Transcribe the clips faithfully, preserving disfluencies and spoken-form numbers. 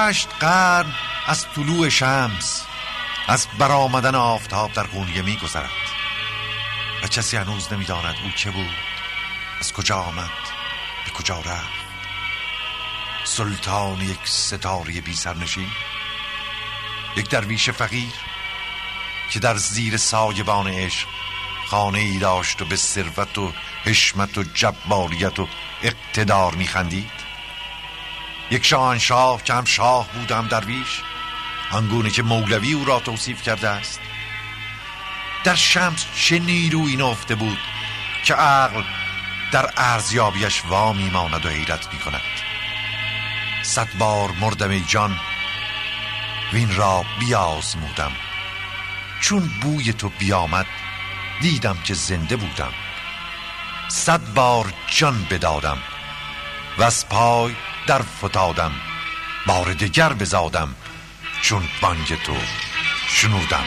هشت قرن از طلوع شمس، از برآمدن آفتاب در قونیه می گذرد و کسی هنوز نمی داند او که بود، از کجا آمد، به کجا رفت. سلطان یک ستاره بی سرنشین، یک درویش فقیر که در زیر سایبان عشق خانه ای داشت و به ثروت و حشمت و جباریت و اقتدار می خندید. یک شاهنشاه که هم شاه بود هم درویش، آنگونه که مولوی او را توصیف کرده است. در شمس چه نیرویی نهفته بود که عقل در ارزیابیش وا میماند و حیرت میکند. صد بار مردم ای جان وین را بیازمودم، چون بوی تو بیامد دیدم که زنده بودم. صد بار جان بدادم و از پای در فتادم، بار دگر بزادم چون بانگ تو شنودم.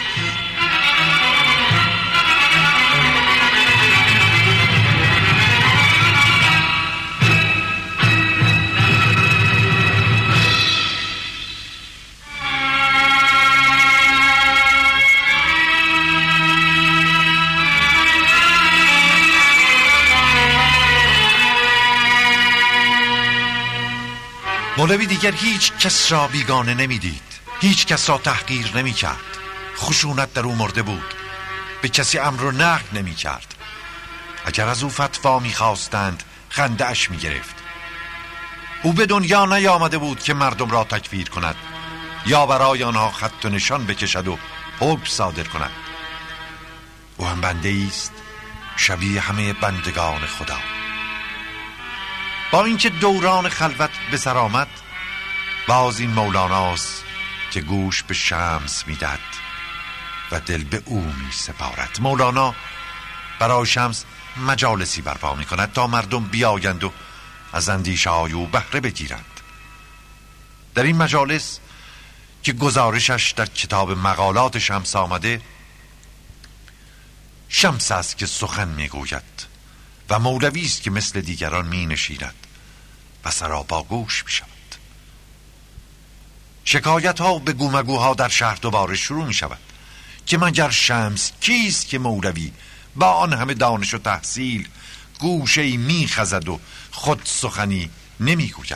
مولوی دیگر هیچ کس را بیگانه نمیدید، هیچ کس را تحقیر نمی کرد. خشونت در او مرده بود، به کسی امر و نهی نمی کرد. اگر از او فتوا می خواستند خنده اش می گرفت. او به دنیا نیامده بود که مردم را تکفیر کند یا برای آنها خط و نشان بکشد و حکم صادر کند. او هم بنده است شبیه همه بندگان خدا. با اینکه دوران خلوت به سر آمد، باز این مولاناست که گوش به شمس میدهد و دل به او می سپارد. مولانا برای شمس مجالسی برپا می کند تا مردم بیایند و از اندیشه های او بهره بگیرند. در این مجالس که گزارشش در کتاب مقالات شمس آمده، شمس است که سخن می گوید و مولوی است که مثل دیگران می نشیند و سراپا گوش می شود. شکایت ها و به گومگوها در شهر دوباره شروع می شود که مگر شمس کیست که مولوی با آن همه دانش و تحصیل گوشه‌ای می خزد و خود سخنی نمی گوید.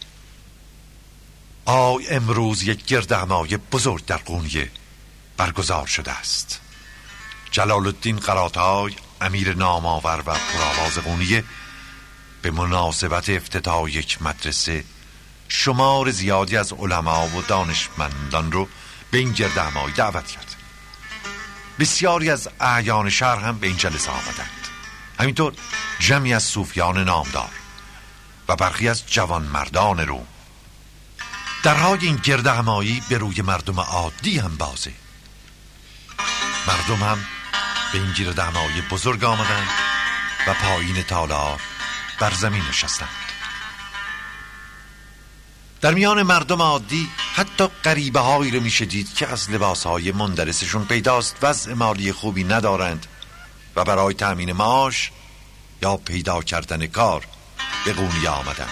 آی امروز یک گردهمای بزرگ در قونیه برگزار شده است. جلال الدین قراتای امیر نامآور و پرآواز قونیه به مناسبت افتتاح یک مدرسه شمار زیادی از علما و دانشمندان رو به این گردهمایی دعوت کرد. بسیاری از اعیان شهر هم به این جلسه آمدند، همینطور جمعی از صوفیان نامدار و برخی از جوان مردان روم. درهای این گردهمایی به روی مردم عادی هم بازه. مردم هم به این گردهمایی بزرگ آمدند و پایین تالار بر زمین نشستند. در میان مردم عادی حتی غریبه هایی رو میشه دید که از لباس های مندرسشون پیداست وضع مالی خوبی ندارند و برای تأمین معاش یا پیدا کردن کار به قونیه آمدند.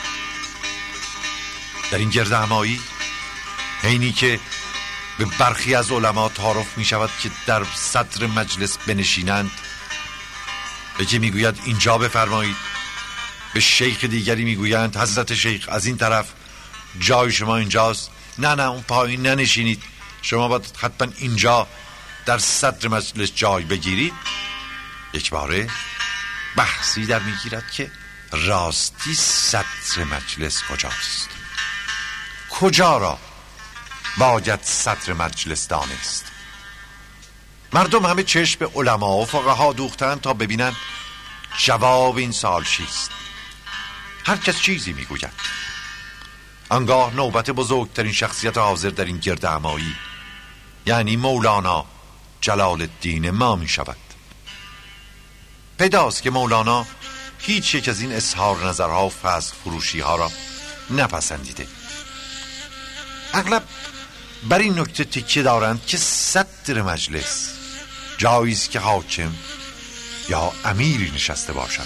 در این گردهمایی حینی که به برخی از علما تعارف می شود که در صدر مجلس بنشینند، یکی می گوید اینجا بفرمایید، به شیخ دیگری می گویند حضرت شیخ از این طرف جای شما اینجاست، نه نه اون پایین ننشینید، شما باید حتما اینجا در صدر مجلس جای بگیرید. یک باره بحثی در می گیرد که راستی صدر مجلس کجاست، کجا را باید صدر مجلس دانست. مردم همه چشم به علما و فقها دوختند تا ببینند جواب این سوال چیست. هر کس چیزی میگوید. آنگاه نوبت بزرگترین شخصیت حاضر در این گردهمایی یعنی مولانا جلال الدین ما می شود. پیداست که مولانا هیچ یک از این اظهار نظرها و فضل فروشی ها را نپسندیده. اغلب بر این نکته تکیه دارند که صدر مجلس جایی است که حاکم یا امیری نشسته باشد.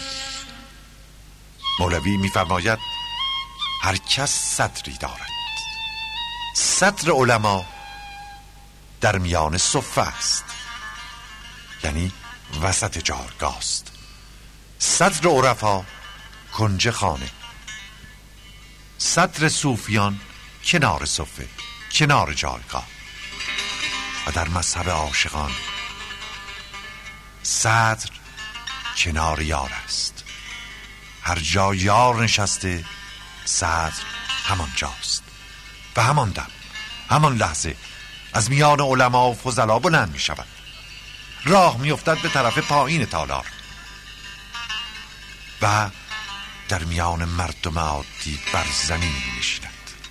مولوی می‌فرماید هر کس صدری دارد، صدر علما در میان صفه است، یعنی وسط جایگاه است. صدر عرفا کنج خانه، صدر صوفیان کنار صفه، کنار جایگاه. و در مذهب عاشقان صدر کنار یار است. هر جا یار نشسته صدر همان جاست. و همان دم، همان لحظه از میان علما و فضلا بلند می شود، راه می افتد به طرف پایین تالار و در میان مردم عادی بر زمین می نشیند،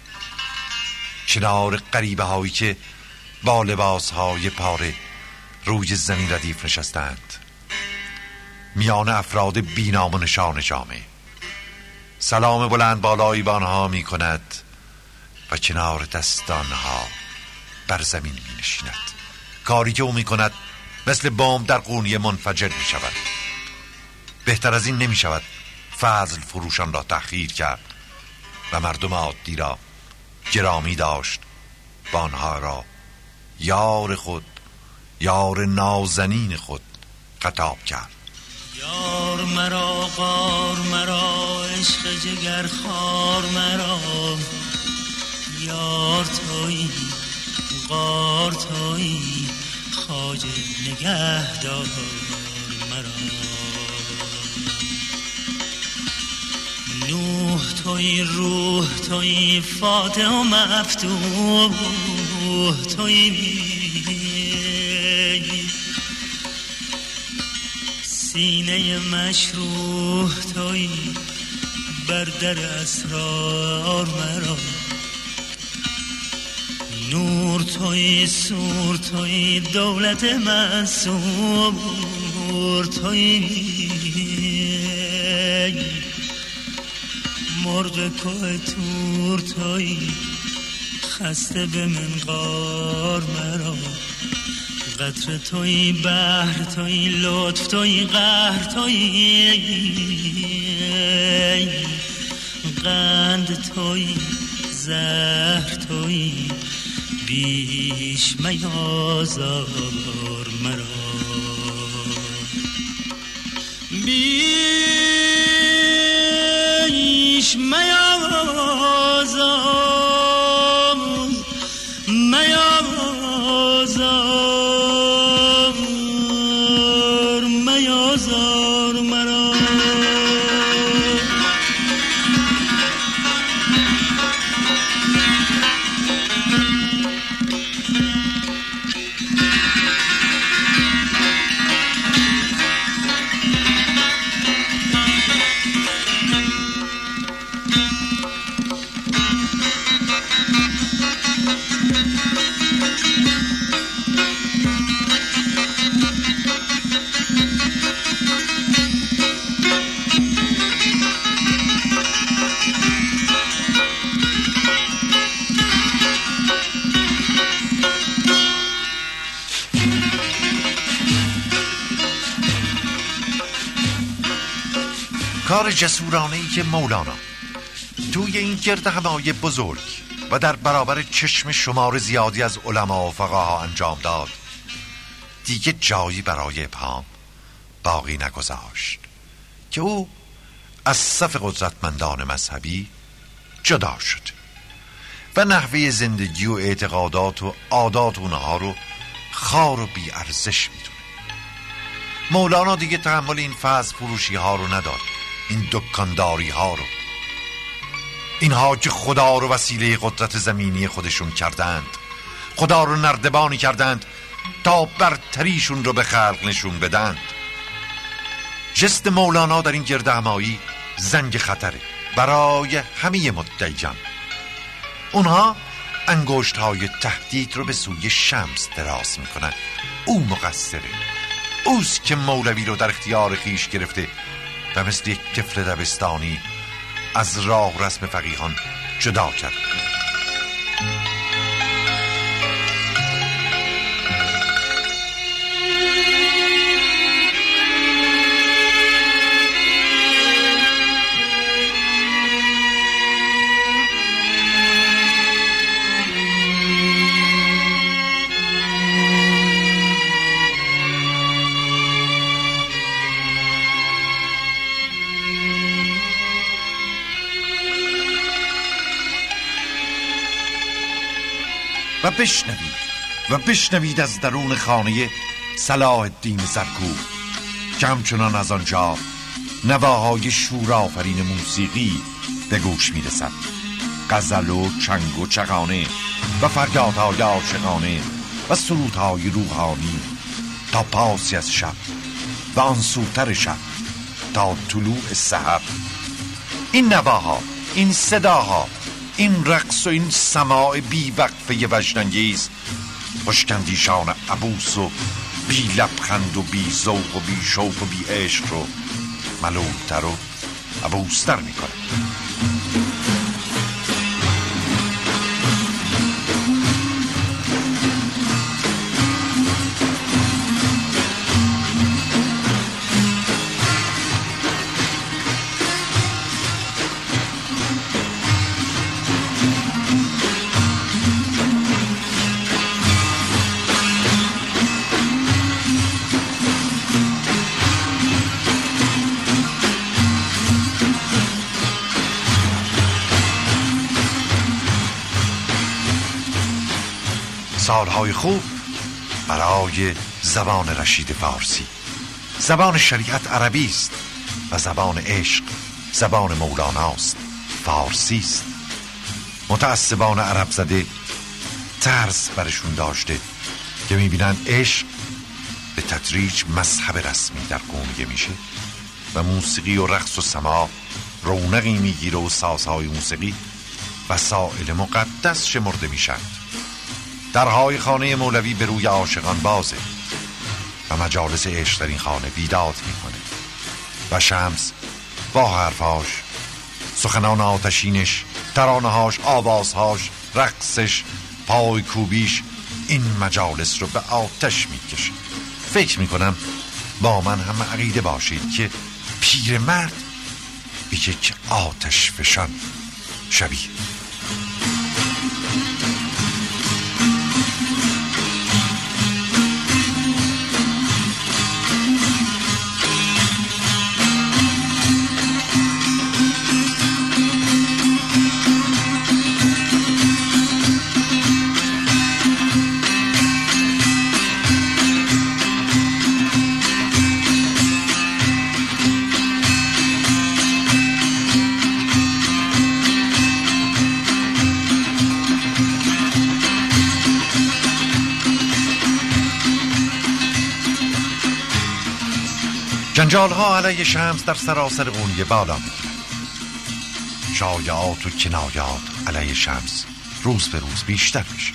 کنار غریبه هایی که با لباس های پاره روی زمین ردیف نشستند، میان افراد بی‌نام و نشان جامعه. سلام بلند بالایی به آنها می کند و کنار دستانها بر زمین می نشیند. کاری که او می کند مثل بمب در قونیه منفجر می شود. بهتر از این نمی شود فضل فروشان را تأخیر کرد و مردم عادی را گرامی داشت و آنها را یار خود، یار نازنین خود خطاب کرد. یار مرا، غار مرا، عشق جگر خار مرا، یار تویی، غار تویی، خواجه نگهدار مرا. نوح تویی، روح تویی، فاتح و مفتوح تویی، سینه مشروح تویی، بر در اسرار مرا. نور تویی، سور تویی، دولت منصور تویی، مرغ کوه تور تویی، خسته به منقار مرا. قطر تویی، بحر تویی، لطف تویی، قهر تویی، قند تویی، زهر تویی، بیش میازار مرا. بیش میازار، میازار، میازار مرا. کار جسورانه‌ای که مولانا توی این گرد همای بزرگ و در برابر چشم شمار زیادی از علما و فقها انجام داد دیگه جایی برای ابهام باقی نگذاشت که او از صف قدرتمندان مذهبی جدا شد و نحوه زندگی و اعتقادات و عادات اونها رو خار و بی ارزش میدونه. مولانا دیگه تحمل این فضل فروشی ها رو نداد، این دکانداری ها رو، اینها که خدا رو وسیله قدرت زمینی خودشون کردند، خدا رو نردبانی کردند تا برتریشون رو به خلق نشون بدند. جست مولانا در این گرد همایی زنگ خطره برای همه مدعیان. اونها انگشت های تهدید رو به سوی شمس دراز میکنن. او مقصره، اوست که مولوی رو در اختیار خیش گرفته و مثل یک طفل دبستانی از راه و رسم فقیهان جدا کرد. و بشنوید و بشنوید از درون خانه صلاح الدین سرکوب که همچنان از آنجا نواهای شورآفرین موسیقی به گوش میرسد، غزل و چنگ و چغانه و فریادهای عاشقانه و سرودهای روحانی تا پاسی از شب و آن سوتر شب تا طلوع سحر. این نواها، این صداها، این رقص و این سماع بی وقفه وجدانگیز خوشکندیشان عبوس و بی لبخند و بی ذوق و بی شوق و بی عشق رو ملولتر و عبوستر میکنه. سالهای خوب برای زبان رشید فارسی. زبان شریعت عربی است و زبان عشق زبان مولاناست، فارسی است. متعصبان عرب زده ترس برشون داشته که میبینن عشق به تدریج مذهب رسمی در قومیه میشه و موسیقی و رقص و سماع رونقی میگیره و سازهای موسیقی وسائل مقدس شمرده میشن. درهای خانه مولوی به روی عاشقان بازه و مجالس عشق در این خانه بیداد میکنه و شمس با حرفاش، سخنان آتشینش، ترانهاش، آوازهاش، رقصش، پای کوبیش این مجالس رو به آتش میکشه. فکر میکنم با من هم عقیده باشید که پیرمرد به یک آتش فشان شبیه. جنجال ها علیه شمس در سراسر قونیه بالا میگیرد. شایعات و کنایات علیه شمس روز به روز بیشتر میشه.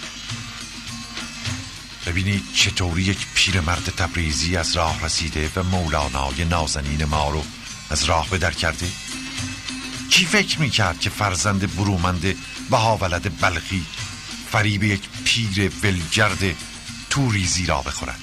ببینید چطوری یک پیرمرد تبریزی از راه رسیده و مولانای نازنین ما رو از راه به در کرده. کی فکر میکرد که فرزند برومند بهاولد بلخی فریب یک پیر ولگرد توریزی را بخورد؟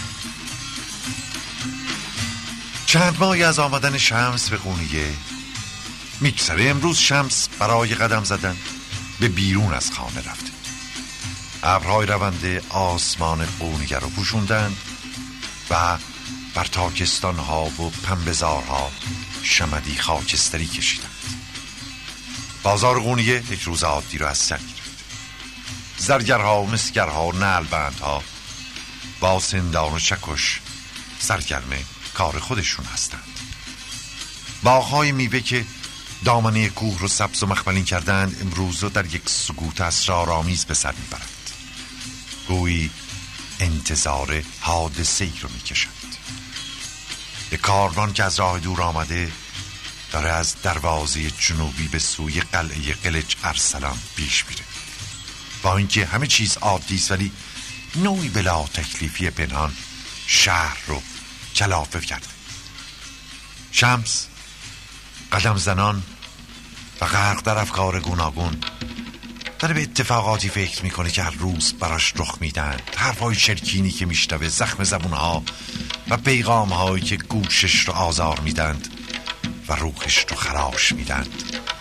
چند ماهی از آمدن شمس به قونیه میگذره. امروز شمس برای قدم زدن به بیرون از خانه رفته. ابرهای رونده آسمان قونیه رو پوشوندن و بر تاکستان ها و پنبه‌زارها شمدی خاکستری کشیدند. بازار قونیه یک روز عادی رو از سر گرفت. زرگرها و مسگرها و نعلبندها با سندان و چکش سرگرمه کار خودشون هستند. باغ‌های میوه که دامنه کوه رو سبز و مخملین کردند امروز رو در یک سکوت اسرارآمیز به سر میبرند. گویی انتظار حادثه‌ای رو میکشند. یک کاروان که از راه دور آمده داره از دروازه جنوبی به سوی قلعه قلج ارسلان پیش میره. با اینکه همه چیز عادی است ولی نوعی بلا تکلیفی پنهان شهر رو کلافه کرده. شمس قدم زنان و غرق در افکار گوناگون داره به اتفاقاتی فکر میکنه که هر روز براش رخ میدن. حرفای چرکینی که میشنوه، زخم زبونها و پیغامهایی که گوشش رو آزار میدند و روحش رو خراش میدند.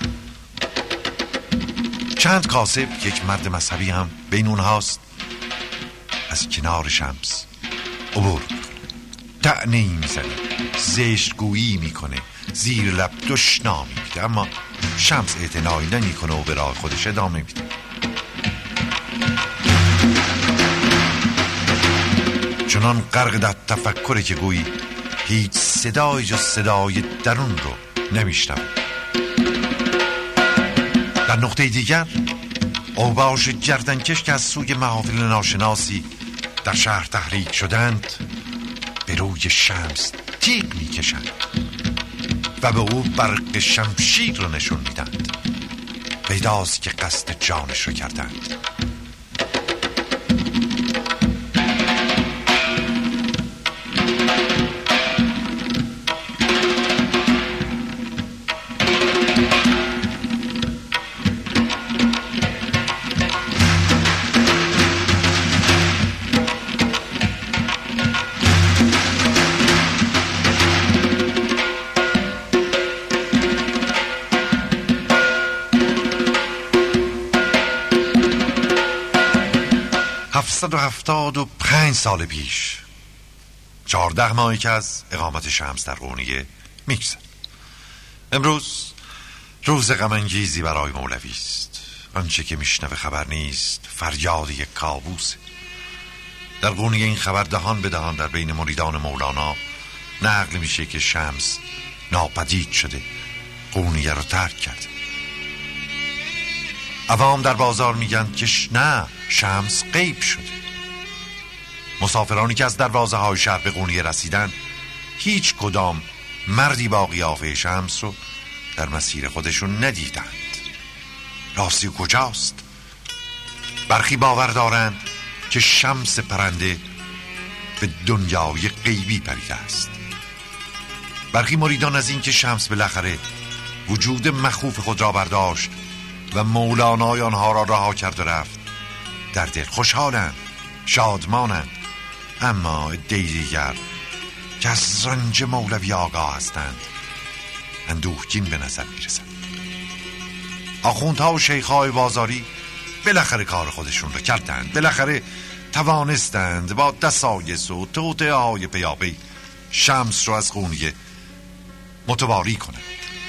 چند کاسب، یک مرد مذهبی هم بین اونهاست، از کنار شمس عبور میکنه. طعنه‌ای میزنه، زشتگویی میکنه، زیر لب دشنامی میده، اما شمس اعتنایی نمیکنه و به راه خودش ادامه میده. چنان غرق در تفکره که گویی هیچ صدای جز صدای درون رو نمیشنم. در نقطه دیگر اوباش گردنکش که از سوی محافل ناشناسی در شهر تحریک شدند به روی شمس تیغ میکشند و به او برق شمشیر رو نشون میدند. پیداست که قصد جانش رو کردند. هفتصد و هفتاد و پنج سال پیش، چهارده ماهی که از اقامت شمس در قونیه میگذرد. امروز روز غم‌انگیزی برای مولوی است. آنچه که میشنوه خبر نیست، فریاد یک کابوسه. در قونیه این خبر دهان به دهان در بین مریدان مولانا نقل میشه که شمس ناپدید شده، قونیه رو ترک کرده. عوام در بازار میگن که نه، شمس غیب شده. مسافرانی که از دروازه های شهر به قونیه رسیدن هیچ کدام مردی با قیافه شمس رو در مسیر خودشون ندیدند. راستی کجاست؟ برخی باور دارند که شمس پرنده به دنیای غیبی پریده است. برخی مریدان از این که شمس بالاخره وجود مخوف خود را برداشت و مولانای آنها را رها کرد و رفت در دل خوشحالند، شادمانند. اما عده‌ای دیگر که از رنج مولوی آگاه هستند اندوهگین به نظر میرسند. آخوندها و شیخهای بازاری بالاخره کار خودشون رو کردند. بالاخره توانستند با دسایس و توطئه های پیاپی شمس رو از قونیه متواری کنند.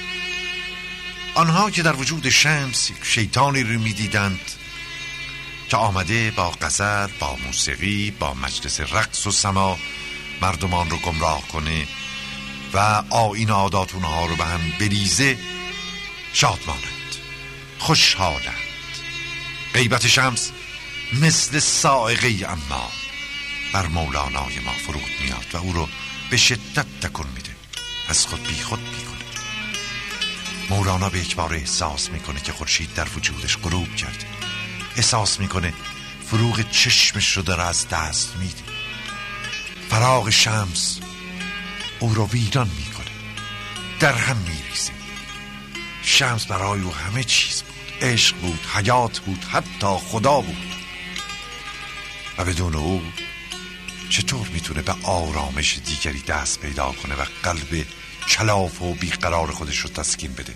آنها که در وجود شمس شیطانی رو میدیدند که آمده با غزل، با موسیقی، با مجلس رقص و سما مردمان رو گمراه کنه و آیین عادات اونها رو به هم بریزه، شادمانند، خوشحالند. غیبت شمس مثل صاعقه اما بر مولانای ما فرود میاد و او رو به شدت تکون میده، از خود بی خود میکنه. مولانا به یک بار احساس میکنه که خورشید در وجودش غروب کرده. احساس میکنه فروغ چشمش رو داره از دست میده. فراق شمس او رو ویران میکنه، در هم میریزه. شمس برای او همه چیز بود، عشق بود، حیات بود، حتی خدا بود. و بدون او چطور میتونه به آرامش دیگری دست پیدا کنه و قلب کلاف و بیقرار خودش رو تسکین بده؟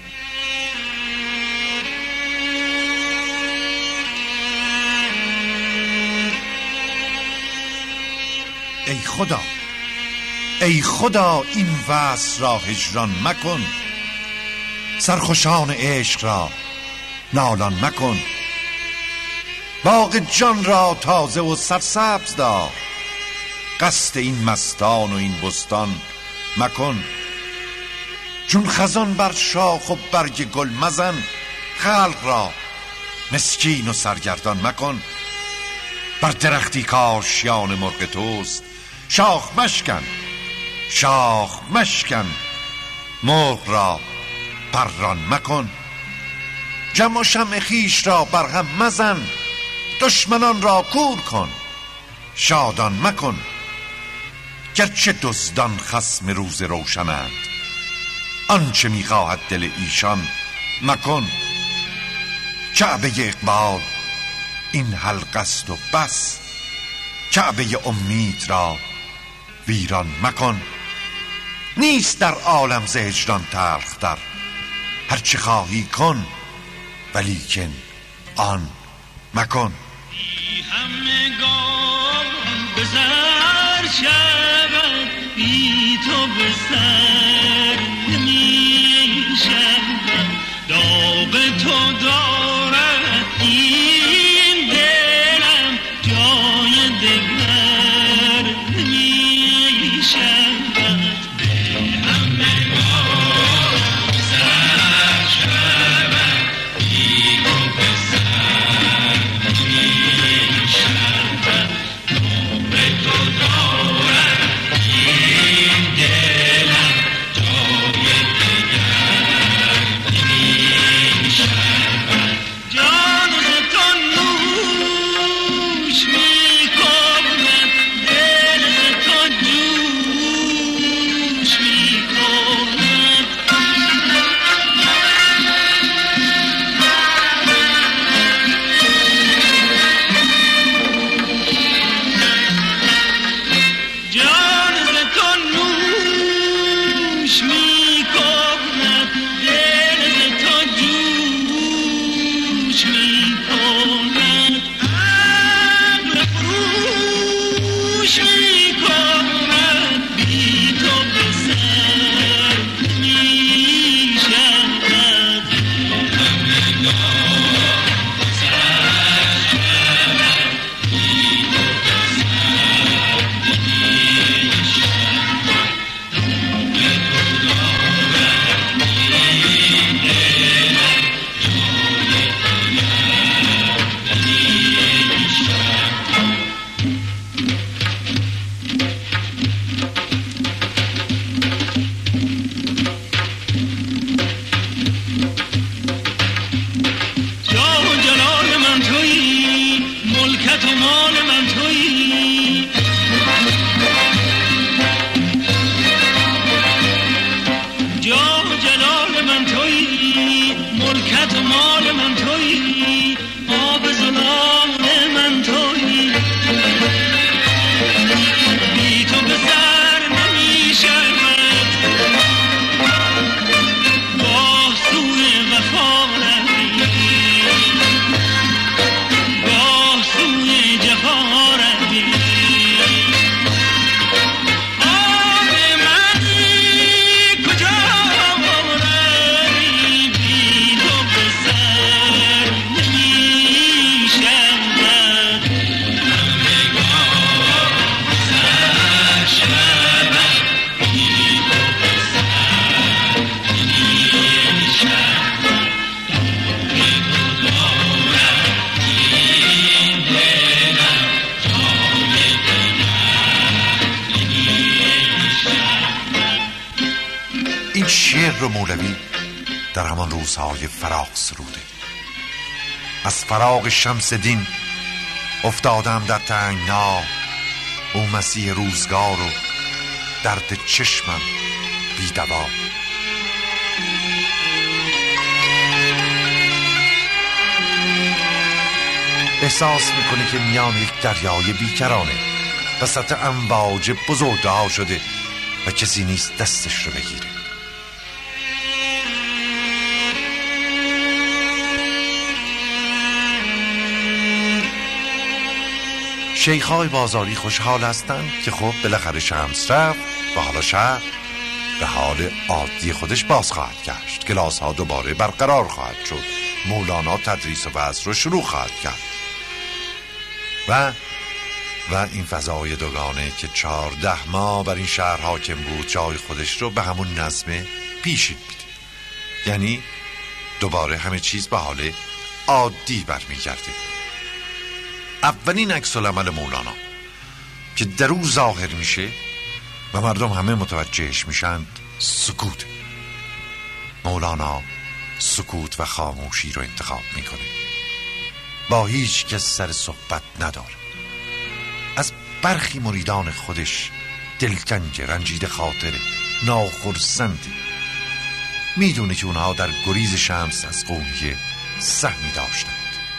ای خدا، ای خدا این وصل را هجران مکن، سرخوشان عشق را نالان مکن. باغ جان را تازه و سرسبز دار، قصد این مستان و این بستان مکن. چون خزان بر شاخ و برگ گل مزن، خلق را مسکین و سرگردان مکن. بر درختی کاشیان مرغ توست، شاخ مشکن، شاخ مشکن، مرغ را پران مکن. جمع و شمع خویش را برهم مزن، دشمنان را کور کن، شادان مکن. گرچه دزدان خصم روز روشنند، آنچه میخواهد دل ایشان مکن. کعبه اقبال این حلقه است و بس، کعبه امید را ویران مکن. نیست در عالم ز هجران تلختر، هرچه خواهی کن ولیکن آن مکن. بی همگان بزر شود، بی تو بسر نمی شود. داغ تو دارد این دلم جای دگر مال من تویی، آب زلال من تویی، بی تو به سر نمی شود، گاه سوی وفا روی، گاه سوی جفا روی. شعر رو مولوی در همان روزهای فراق سروده. از فراق شمس دین افتادم در تنگنا، او مسیح روزگار و درد چشمم بی دوا. احساس میکنه که میان یک دریای بیکرانه، وسط امواج بزرگدها شده و کسی نیست دستش رو بگیره. شیخ‌های بازاری خوشحال هستند که خب بالاخره شمس رفت و حالا شهر به حال عادی خودش باز خواهد گشت. کلاس ها دوباره برقرار خواهد شد، مولانا تدریس و وعظ رو شروع خواهد کرد و و این فضای دوگانه که چهارده ماه بر این شهر حاکم بود جای خودش رو به همون نظم پیشین میده. یعنی دوباره همه چیز به حال عادی برمیگرده. اولین عکس العمل مولانا که در او ظاهر میشه و مردم همه متوجهش میشند سکوت. مولانا سکوت و خاموشی رو انتخاب میکنه، با هیچ کس سر صحبت نداره. از برخی مریدان خودش دلتنگ، رنجیده خاطره، ناخرسنده. میدونه که اونها در گریز شمس از قونیه سهمی داشتند.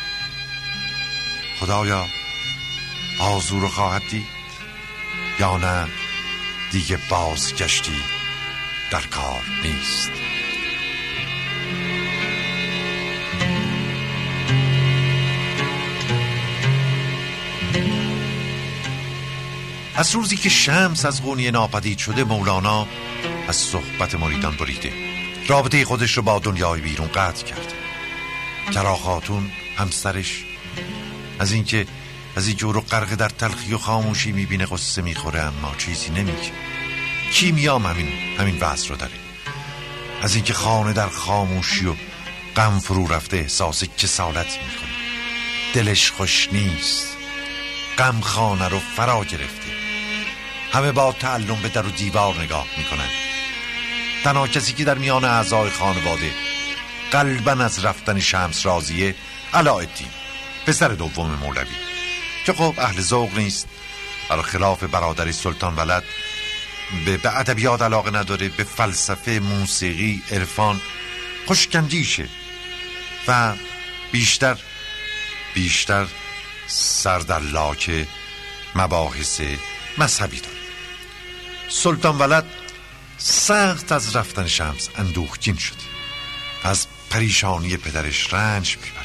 خدایا بازو رو خواهد دید یا نه دیگه بازگشتی در کار نیست. از روزی که شمس از قونیه ناپدید شده مولانا از صحبت مریدان بریده، رابطه خودش رو با دنیای بیرون قطع کرده. کرا خاتون همسرش از اینکه از اینکه او رو غرق در تلخی و خاموشی میبینه قصه میخوره، اما چیزی نمیگه. کیمیام همین همین وضع رو داره. از اینکه خانه در خاموشی و غم فرو رفته احساس کسالت میکنه، دلش خوش نیست، غم خانه رو فرا گرفته. همه با تعلم به در و دیوار نگاه میکنن. تنها کسی که در میان اعضای خانواده قلباً از رفتن شمس راضیه علاءالدین، پسر دوم مولوی، که خب اهل ذوق نیست، برخلاف برادر سلطان ولد به به ادبیات علاقه نداره، به فلسفه، موسیقی، عرفان خوشگندیشه و بیشتر بیشتر سر در لاک مباحث مذهبی داره. سلطان ولد سخت از رفتن شمس اندوهگین شده، از پریشانی پدرش رنج میبره.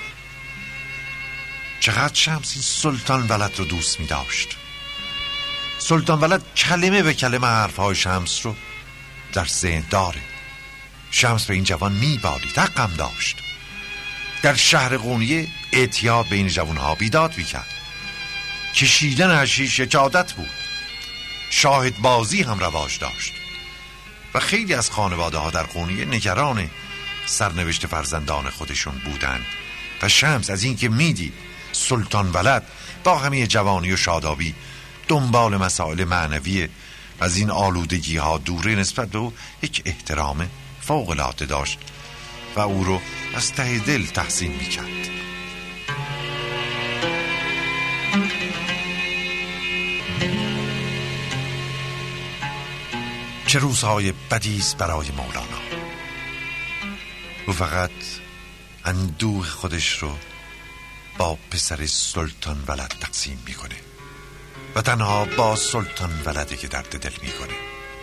چقدر شمس این سلطان ولد رو دوست می داشت. سلطان ولد کلمه به کلمه حرفهای شمس رو در ذهن داره. شمس به این جوان می بالید، حقم داشت. در شهر قونیه اعتیاد بین جوانها بیداد میکرد. کشیدن حشیش یک عادت بود. شاهد بازی هم رواج داشت و خیلی از خانواده ها در قونیه نگران سرنوشت فرزندان خودشون بودند و شمس از این که میدید سلطان ولد با همه جوانی و شادابی دنبال مسائل معنوی از این آلودگی ها دوره، نسبت به او یک احترام فوق العاده داشت و او رو از ته دل تحسین میکرد. چه روزهای بدیست برای مولانا. او فقط اندوه خودش رو با پسر سلطان ولد تقسیم میکنه و تنها با سلطان ولده که درد دل میکنه.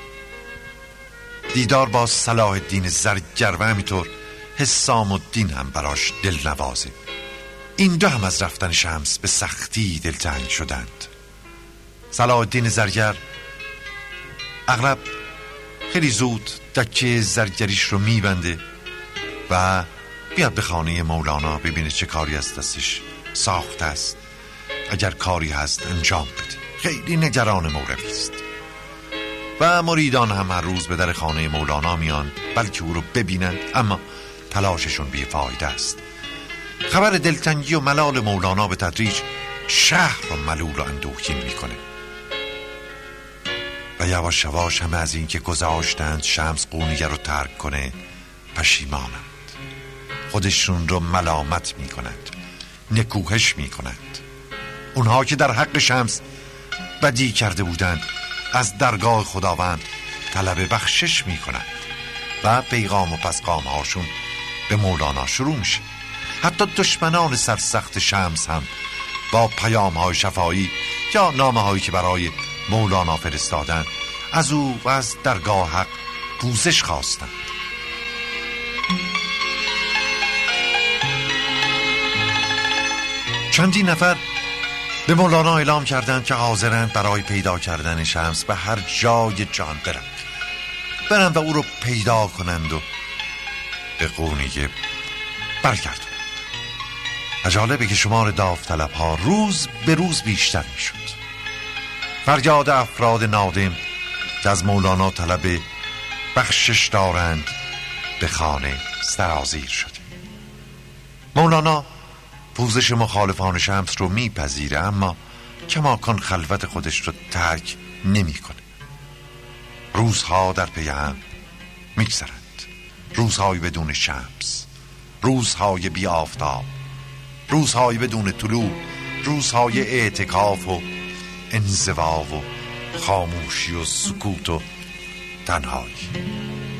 دیدار با صلاح الدین زرگر و همینطور حسام الدین هم براش دل نوازه. این دو هم از رفتن شمس به سختی دلتنگ شدند. صلاح الدین زرگر اغلب خیلی زود دکه زرگریش رو میبنده و بیاد به خانه مولانا ببینه چه کاری از دستش ساخته است، اگر کاری هست انجام بده. خیلی نگران مولوی است و مریدان هم هر روز به در خانه مولانا میان بلکه او رو ببینند، اما تلاششون بیفایده است. خبر دلتنگی و ملال مولانا به تدریج شهر رو ملول و اندوهگین میکنه و یواش یواش همه از این که گذاشتند شمس قونیه رو ترک کنه پشیمانند. خودشون رو ملامت میکنند، نکوهش میکنند. اونها که در حق شمس بدی کرده بودند از درگاه خداوند طلب بخشش میکنند و پیغام و پسقام هاشون به مولانا شروع میشه. حتی دشمنان سرسخت شمس هم با پیام های شفایی یا نامه هایی که برای مولانا فرستادن از او و از درگاه حق پوزش خواستند. چندین نفر به مولانا اعلام کردند که حاضرند برای پیدا کردن شمس به هر جای جان برند برند و او رو پیدا کنند و به قونیه برگردند. جالبه که شمار داوطلب ها روز به روز بیشتر می شد. فریاد افراد نادم که از مولانا طلب بخشش دارند به خانه سرازیر شد. مولانا پوزش مخالفان شمس رو میپذیره، اما کماکان خلوت خودش رو ترک نمی کنه. روزها در پی هم میگذرند، روزهای بدون شمس، روزهای بی آفتاب، روزهای بدون طلوع، روزهای اعتکاف و انزوا و خاموشی و سکوت و تنهایی.